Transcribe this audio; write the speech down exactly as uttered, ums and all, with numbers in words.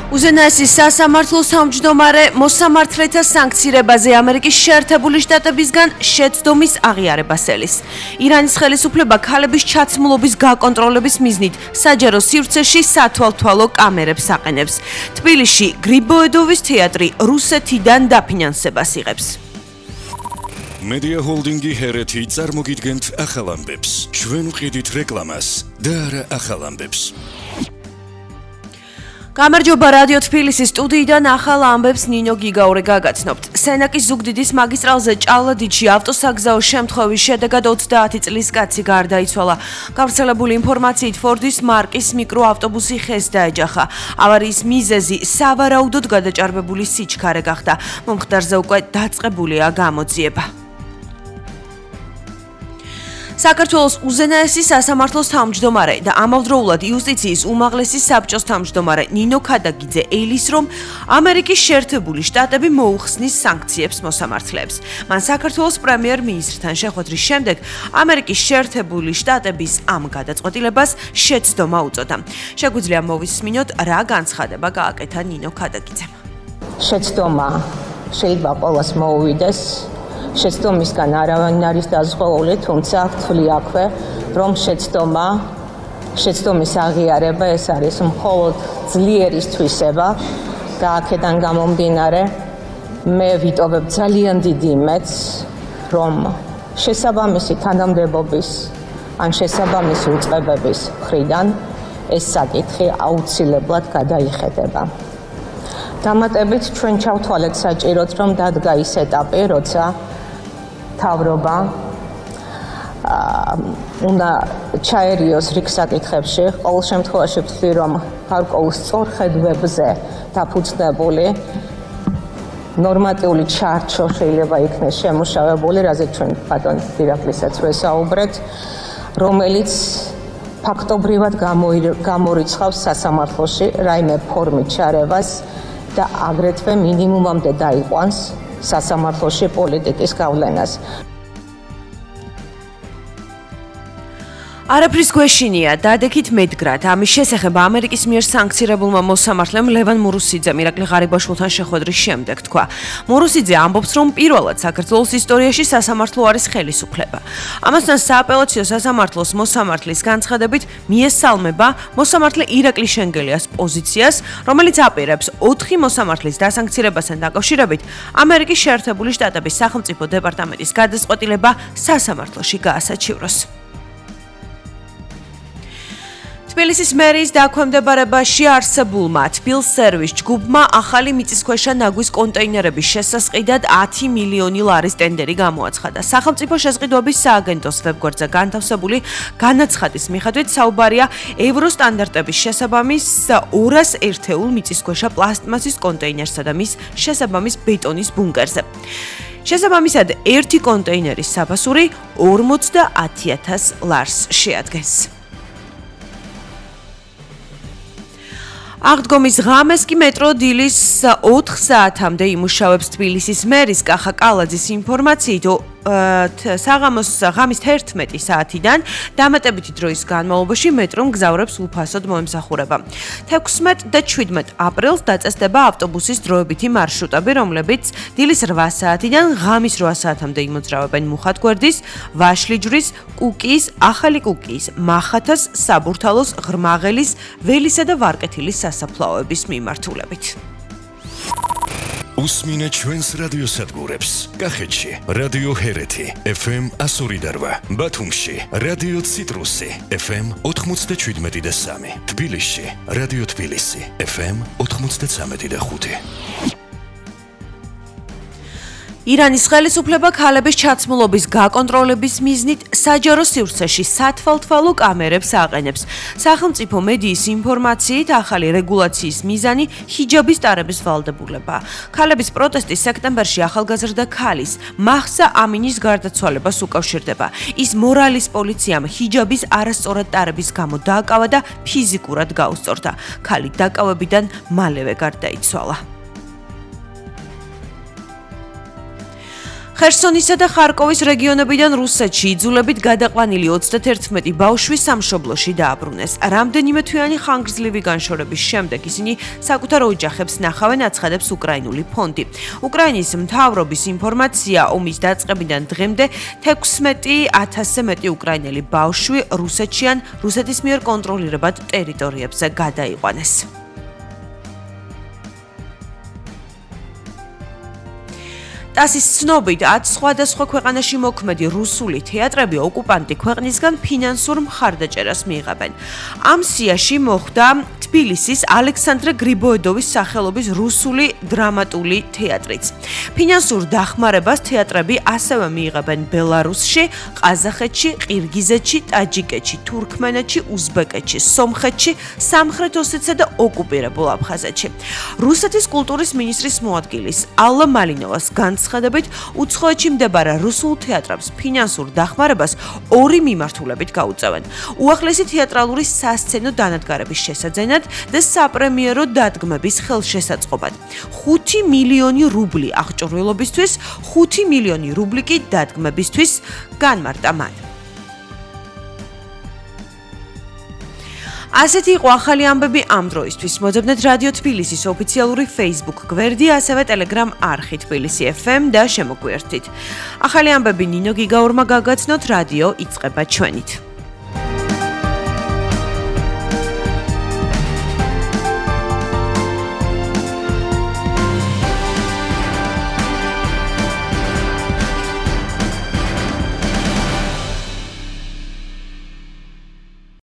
უზენაესი სასამართლოს თავმჯდომარე მოსამართლეთა სანქცირებაზე ამერიკის შეერთებული შტატებისგან შეცდომის აღიარებას ელის. ირანის ხელისუფლება ქალების ჩაცმულობის გაკონტროლების მიზნით საჯარო სივრცეში სათვალთვალო კამერებს აყენებს. თბილისში გრიბოედოვის თეატრი რუსეთიდან დაფინანსებას იღებს. Media Holdingi ჰერეთი წარმოგიდგენთ ახალ ამბებს. ჩვენ ვყიდით რეკლამას და არა ახალ ამბებს. გამარჯობა რადიო თბილისის სტუდიიდან ახალ ამბებს ნინო გიგაურე გაგაცნობთ. სენაკის ზუგდიდის მაგისტრალზე ჭალადიდში ავტოსაგზაო შემთხვევის შედეგად ოცდაათი წლის კაცი გარდაიცვალა. გავრცელებული ინფორმაციით ფორდის მარკის მიკროავტობუსი ხეს დაეჯახა. ავარიის მიზეზი სავარაუდოდ გადაჭარბებული სიჩქარე გახდა. მომხდარზე უკვე დაწყებულია გამოძიება. საქართველოს უზენაესი სასამართლოს თავმჯდომარე და ამავდროულად იუსტიციის უმაღლესი საბჭოს თავმჯდომარე ნინო ქადაგიძე ელის, რომ ამერიკის შეერთებული შტატები მოუხსნის სანქციებს მოსამართლეებს. მან საქართველოს პრემიერ-მინისტრთან შეხვედრის შემდეგ ამერიკის შეერთებული შტატების ამ გადაწყვეტილებას შეცდომა უწოდა. შეგვიძლია მოვისმინოთ, რა განცხადება გააკეთა ნინო ქადაგიძემ. შეცდომა შეიძლება ყოველას მოუვიდეს. შეცდომისგან არავინ არის დაზღვეული, თუმცა ვთვლი აქვე, რომ შეცდომა, შეცდომის აღიარება ეს არის მხოლოდ ძლიერის თვისება და აქედან გამომდინარე მე ვიტოვებ ძალიან დიდი იმედს, რომ შესაბამისი თანამდებობის ან შესაბამისი უწყებების მხრიდან ეს საკითხი აუცილებლად გადაიხედება. დამატებით ჩვენ ჩავთვალეთ საჭიროდ, რომ დადგა ის ეტაპი, როცა თავრობა უნდა ჩაერიოს რიგ საკითხებში. ყოველ შემთხვევაში ვთვლი, რომ გარკვეულ სწორ ხედვებზე დაფუძნებული ნორმატიული ჩარჩო შეიძლება იქნეს შემუშავებული, რაზეც ჩვენ ბატონ დირექტორისაც ვესაუბრეთ, რომელიც ფაქტობრივად გამორიცხავს სასამართლოში რაიმე ფორმით ჩარევას და აგრეთვე მინიმუმამდე დაიყვანს სასამართლოში პოლიტიკის გავლენას. არაფრის გვეშინია, დადექით მედგრად. ამის შესახებ ამერიკის მიერ სანქცირებულმა მოსამართლემ ლევან მურუსიძემ ირაკლი ღარიბაშვილთან შეხვედრის შემდეგ თქვა. მურუსიძე ამბობს, რომ პირველად საქართველოს ისტორიაში სასამართლო არის ხელისუფლება. ამასთან სააპელაციო სასამართლოს მოსამართლის განცხადებით მიესალმება მოსამართლე ირაკლი შენგელიას პოზიციას, რომელიც აპირებს ოთხი მოსამართლის დასანქცირებასთან დაკავშირებით ამერიკის შეერთებული შტატების სახელმწიფო დეპარტამენტის გადაწყვეტილება სასამართლოში გაასაჩივროს. თბილისის მერიის დაქვემდებარებაში არსებულმა თბილსერვის ჯგუფმა ახალი მიწისქვეშა ნაგვის კონტეინერების შესასყიდად ათი მილიონი ლარის ტენდერი გამოაცხადა. სახელმწიფო შეზღუდვების სააგენტოს ვებგვერდზე განთავსებული განაცხადის მიხედვით საუბარია ევროსტანდარტების შესაბამის ორას ერთეულ მიწისქვეშა პლასტმასის კონტეინერსა და მის შესაბამის ბეტონის ბუნკერზე. შესაბამისად ერთი კონტეინერის საფასური ორმოცდაათი ათას ლარს შეადგენს. აღდგომის ღამეს კი მეტრო დილის ოთხ საათამდე იმუშავებს. თბილისის მერის კახა კალაძის ინფორმაციით საღამოს ღამის თერთმეტი საათიდან დამატებითი დროის განმავლობაში მეტრო მგზავრებს უფასოდ მოემსახურება. თექვსმეტ და შვიდმეტ აპრილს დაწესდება ავტობუსის დროებითი მარშრუტები, რომლებიც დილის რვა საათიდან ღამის რვა საათამდე იმოძრავებენ მუხათგვერდის, ვაშლიჯვრის, კუკიის, ახალი კუკიის, მახათას, საბურთალოს, ღრმაღელის, ველისა და ვარკეთილის სასაფლაოების მიმართულებით. უსმინეთ ჩვენს რადიოსადგურებს. კახეთში რადიო ჰერეთი ეფ ემ εκατო ორი და რვა, ბათუმში რადიო ციტრუსი ეფ ემ ოთხმოცდაშვიდმეტი და სამი, თბილისში რადიო თბილისი ეფ ემ ოთხმოცდაცამეტი და ხუთი. ირანის ხელისუფლება ქალების ჩაცმულობის გაკონტროლების მიზნით საჯარო სივრცეში სათვალთვალო კამერებს აყენებს. სახელმწიფო მედიის ინფორმაციით ახალი რეგულაციის მიზანი ჰიჯაბის ტარების ვალდებულებაა. ქალების პროტესტი სექტემბერში ახალგაზრდა ქალის მაჰსა ამინის გარდაცვალებას უკავშირდება. ის მორალის პოლიციამ ჰიჯაბის არასწორად ტარების გამო დააკავა და ფიზიკურად გაუსწორდა. ქალი დაკავებიდან მალევე გარდაიცვალა. ხერსონისა და ხარკოვის რეგიონებიდან რუსეთში იძულებით გადაყვანილი ოცდაათი ბავშვი სამშობლოში დააბრუნეს. რამდენიმე თვიანი ხანგრძლივი განშორების შემდეგ ისინი საკუთარ ოჯახებს ნახავენ, აცხადებს უკრაინული ფონდი. უკრაინის მთავრობის ინფორმაცია, ომის დაწყებიდან დღემდე თექვსმეტი ათასზე მეტი უკრაინელი ბავშვი რუსეთში ან რუსეთის მიერ კონტროლირებად ტერიტორიებზე გადაიყვანეს. ტასის ცნობით ათ სხვადასხვა ქვეყანაში მოქმედი რუსული თეატრები ოკუპანტი ქვეყნისგან ფინანსურ მხარდაჭერას მიიღებენ. ამ სიაში მოხვდა თბილისის ალექსანდრე გრიბოედოვის სახელობის რუსული დრამატული თეატრიც. ფინანსურ დახმარებას თეატრები ასევე მიიღებენ ბელარუსში, ყაზახეთში, ყირგიზეთში, ტაჯიკეთში, თურქმენეთში, უზბეკეთში, სომხეთში, სამხრეთ ოსეთსა და ოკუპირებულ აფხაზეთში. რუსეთის კულტურის მინისტრის მოადგილის ალა მალინოვას განცხადებით, უცხოეთში მდებარე რუსულ თეატრებს ფინანსურ დახმარებას ორი მიმართულებით გაუწევენ. უახლესი თეატრალური სასცენო დანადგარების შესაძენად და საპრემიერო დადგმების ხელშესაწყობად. ხუთი მილიონი რუბლი აღჭურვილობისთვის, ხუთი მილიონი რუბლი კი დადგმებისთვის განმარტა მან. ასეთი იყო ახალი ამბები ამ დროისთვის. მოძებნეთ რადიო თბილისის ოფიციალური Facebook გვერდი, ასევე Telegram არხი თბილისი ეფ ემ და შემოგვიერთდით. ახალი ამბები ნინო გიგაურმა გაგაცნოთ, რადიო იწყება ჩვენით.